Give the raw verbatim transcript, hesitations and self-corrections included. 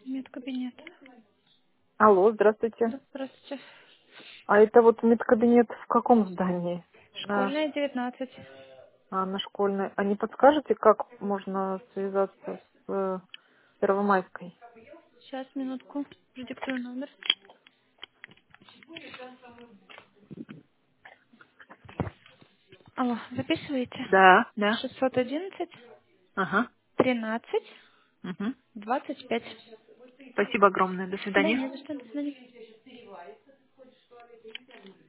Медкабинет. Алло, здравствуйте. Да, здравствуйте. А это вот медкабинет в каком здании? На, Школьная, девятнадцать. а, на школьной. А не подскажете, как можно связаться с э, Первомайской? Сейчас, минутку. Продиктую номер. Алло, записываете? Да, да. шестьсот одиннадцать Ага. тринадцать Мгм. двадцать пять. Спасибо огромное. До Да, свидания. не за что, до свидания.